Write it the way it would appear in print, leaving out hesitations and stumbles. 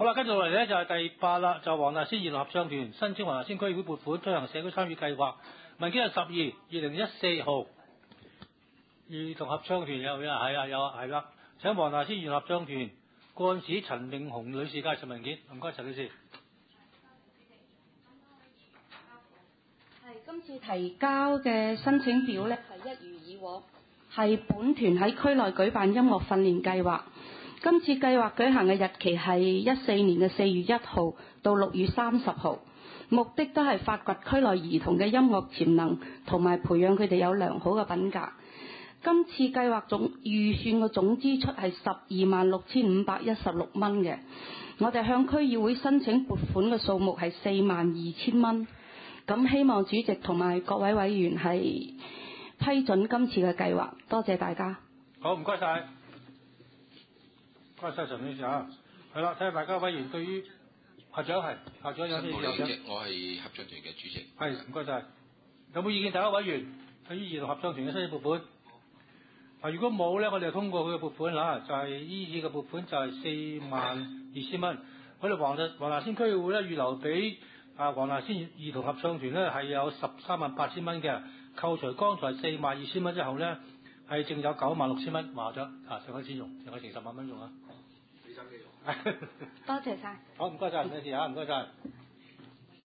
好啦，跟住落嚟咧就係第8啦，就黃大仙兒童合唱團申請黃大仙區議會撥款推行社區參與計劃，文件係12/2014號。兒童合唱團有係啦，請黃大仙兒童合唱團幹事陳永紅女士介紹文件，唔該陳女士。 今次提交嘅申請表呢，係一如以往，係本團喺區內舉辦音樂訓練計劃。今次計劃舉行嘅日期係14年嘅4月1號到6月30號，目的都係發掘區內兒童嘅音樂潛能，同埋培養佢哋有良好嘅品格。今次計劃預算嘅總支出係126516蚊嘅，我哋向區議會申請撥款嘅數目係42000蚊。咁希望主席同埋各位委員係批准今次嘅計劃，多謝大家。 好，唔該晒，唔該晒陳女士啊。係啦，睇下大家委員對於校長有咩意見？ 我係合唱團嘅主席。 係，唔該晒。有冇意見？大家委員對於兒童合唱團嘅申請撥款？如果冇咧，我哋就通過佢嘅撥款啦，就係依次嘅撥款就係42000蚊。我哋黃大仙區議會咧預留俾黃大仙兒童合唱團咧係有138000蚊嘅，扣除剛才42000蚊之後咧係淨有96000蚊，話咗上海先用，上海成10萬蚊用啊！俾心機用。 多謝晒。 好，唔該晒，唔該晒，唔該晒。